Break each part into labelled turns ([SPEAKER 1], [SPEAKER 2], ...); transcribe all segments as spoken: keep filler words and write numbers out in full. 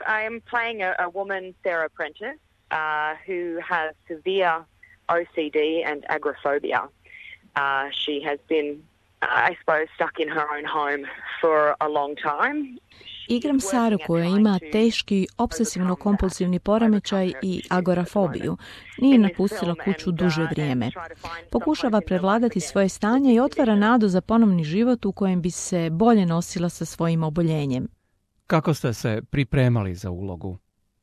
[SPEAKER 1] I am playing a, a woman, Sarah Prentice, uh, who has severe O C D and agoraphobia. Uh, she has been, I suppose, stuck in her own home for a long time.
[SPEAKER 2] Igram Saru koja ima teški obsesivno-kompulsivni poremećaj i agorafobiju. Nije napustila kuću duže vrijeme. Pokušava prevladati svoje stanje i otvara nadu za ponovni život u kojem bi se bolje nosila sa svojim oboljenjem.
[SPEAKER 3] Kako ste se pripremali za ulogu?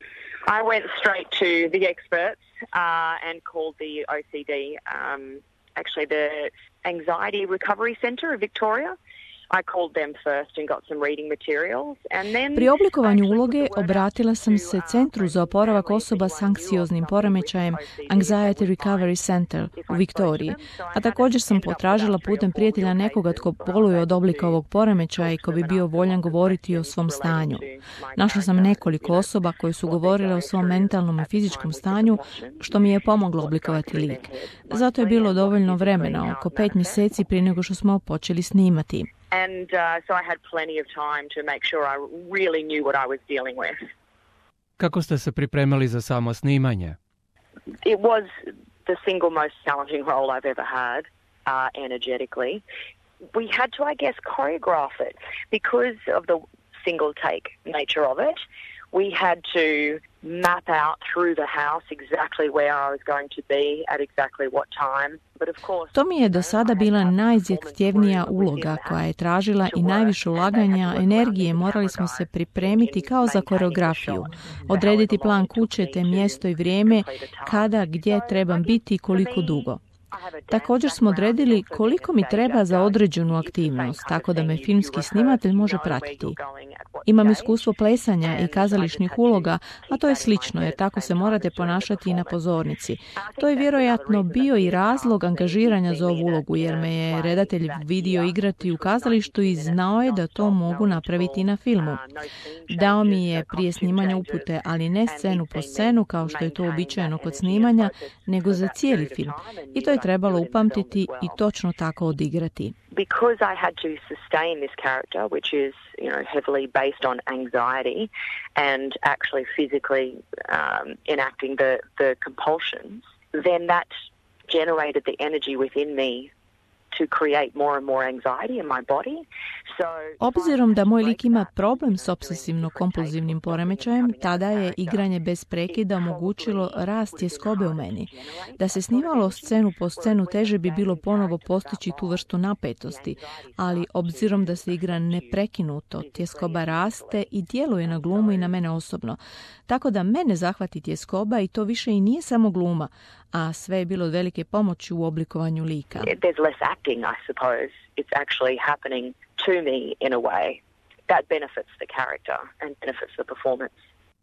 [SPEAKER 1] I went straight to the experts uh, and called the O C D, um, actually the Anxiety Recovery Centre of Victoria. I called them first and got some reading materials and then
[SPEAKER 2] Pri oblikovanju uloge obratila sam se Centru za oporavak osoba s anksioznim poremećajem Anxiety Recovery Center u Viktoriji, a također sam potražila putem prijatelja nekoga tko boluje od oblika ovog poremećaja i ko bi bio voljan govoriti o svom stanju. Našla sam nekoliko osoba koje su govorile o svom mentalnom i fizičkom stanju, što mi je pomoglo oblikovati lik. Zato je bilo dovoljno vremena, oko pet mjeseci prije nego što smo počeli snimati.
[SPEAKER 1] And uh, so I had plenty of time to make sure I really knew what I was dealing with.
[SPEAKER 3] Kako ste se pripremali za samo snimanje?
[SPEAKER 1] It was the single most challenging role I've ever had, uh, energetically. We had to, I guess, choreograph it because of the single take nature of it. We had to map out through the house exactly where I was going to be at exactly what time. But of course,
[SPEAKER 2] to mi je do sada bila najzahtjevnija uloga koja je tražila i najviše ulaganja energije. Morali smo se pripremiti kao za koreografiju. Odrediti plan kuće te mjesto i vrijeme kada, gdje trebam biti i koliko dugo. Također smo odredili koliko mi treba za određenu aktivnost, tako da me filmski snimatelj može pratiti. Imam iskustvo plesanja i kazališnih uloga, a to je slično jer tako se morate ponašati i na pozornici. To je vjerojatno bio i razlog angažiranja za ovu ulogu jer me je redatelj vidio igrati u kazalištu i znao je da to mogu napraviti na filmu. Dao mi je prije snimanja upute, ali ne scenu po scenu kao što je to uobičajeno kod snimanja, nego za cijeli film. I to je trebalo upamtiti i točno tako odigrati.
[SPEAKER 1] Because I had to sustain this character, which is, you know, heavily based on anxiety and actually physically um, enacting the, the compulsions, then that generated the energy within me to create more and more anxiety in my body. So,
[SPEAKER 2] obzirom da moj lik ima problem s obsesivno-kompulzivnim poremećajem, tada je igranje bez prekida omogućilo rast tjeskobe u meni. Da se snimalo scenu po scenu teže bi bilo ponovo postići tu vrstu napetosti, ali obzirom da se igra neprekinuto, tjeskoba raste i djeluje na glumu i na mene osobno. Tako da mene zahvati tjeskoba i to više i nije samo gluma, a sve je bilo od velike pomoći u oblikovanju lika.
[SPEAKER 1] There's less acting, I suppose. It's actually happening to me in a way that benefits the character and benefits the performance.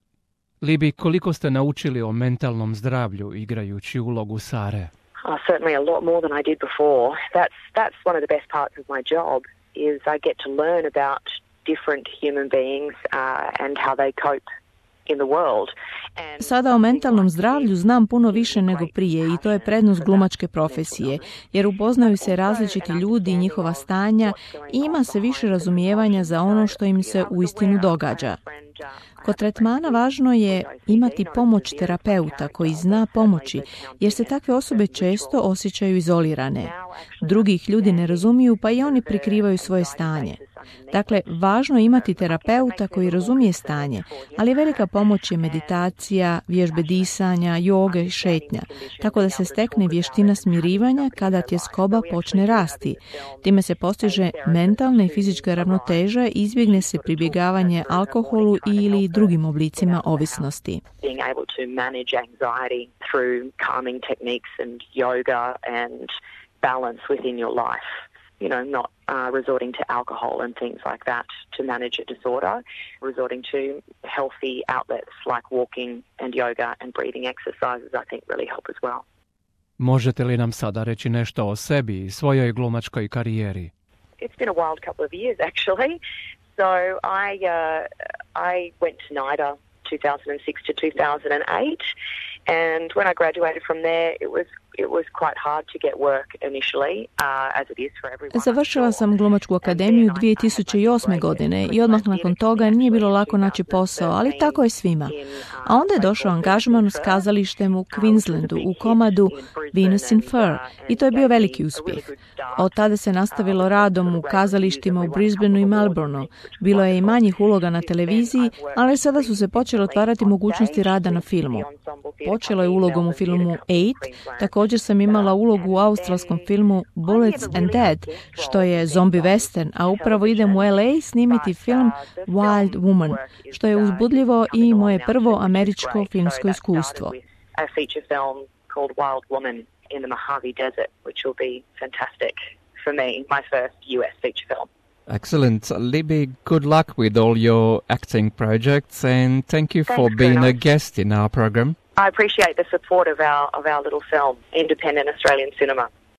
[SPEAKER 3] Libby, koliko ste naučili o mentalnom zdravlju igrajući ulogu Sare?
[SPEAKER 1] Oh, certainly a lot more than I did before. That's that's one of the best parts of my job is I get to learn about different human beings uh, and how they cope in the world. And
[SPEAKER 2] sada o mentalnom zdravlju znam puno više nego prije i to je prednost glumačke profesije, jer upoznaju se različiti ljudi i njihova stanja i ima se više razumijevanja za ono što im se uistinu događa. Kod tretmana važno je imati pomoć terapeuta koji zna pomoći, jer se takve osobe često osjećaju izolirane. Drugih ljudi ne razumiju, pa i oni prikrivaju svoje stanje. Dakle, važno je imati terapeuta koji razumije stanje, ali velika pomoć je meditacija, vježbe disanja, joge i šetnja, tako da se stekne vještina smirivanja kada tjeskoba počne rasti. Time se postiže mentalna i fizička ravnoteža i izbjegne se pribjegavanje alkoholu ili drugim oblicima ovisnosti.
[SPEAKER 1] Being able to manage anxiety through calming techniques and yoga and balance within your life. You know, not uh, resorting to alcohol and things like that to manage a disorder, resorting to healthy outlets like walking and yoga and breathing exercises, I think really help as well.
[SPEAKER 3] Možete li nam sada reći nešto o sebi i svojoj glumačkoj karijeri?
[SPEAKER 1] It's been a wild couple of years actually. So I uh, I went to NIDA two thousand six to two thousand eight And when I graduated from there, it was it was quite hard to get work initially, uh, as it is for everyone.
[SPEAKER 2] Završila sam Glumačku akademiju dvije tisuće osme. godine i odmah nakon toga nije bilo lako naći posao, ali tako je svima. A onda je došao angažman s kazalištem u Queenslandu u komadu Venus in Fur i to je bio veliki uspjeh. Od tada se nastavilo radom u kazalištima u Brisbaneu i Melbourneu. Bilo je i manjih uloga na televiziji, ali sada su se počele otvarati mogućnosti rada na filmu. Počelo je ulogom u filmu Eight, također sam imala ulogu u australskom filmu Bullets and Dead, što je zombi western, a upravo idem u L A snimiti film Wild Woman, što je uzbudljivo i moje prvo američko filmsko iskustvo.
[SPEAKER 1] In the Mojave Desert, which will be fantastic for me, my first U S feature film.
[SPEAKER 3] Excellent. Libby, good luck with all your acting projects, and thank you
[SPEAKER 1] Thanks,
[SPEAKER 3] for being
[SPEAKER 1] Bruno.
[SPEAKER 3] a guest in our program.
[SPEAKER 1] I appreciate the support of our of our little film, independent Australian cinema.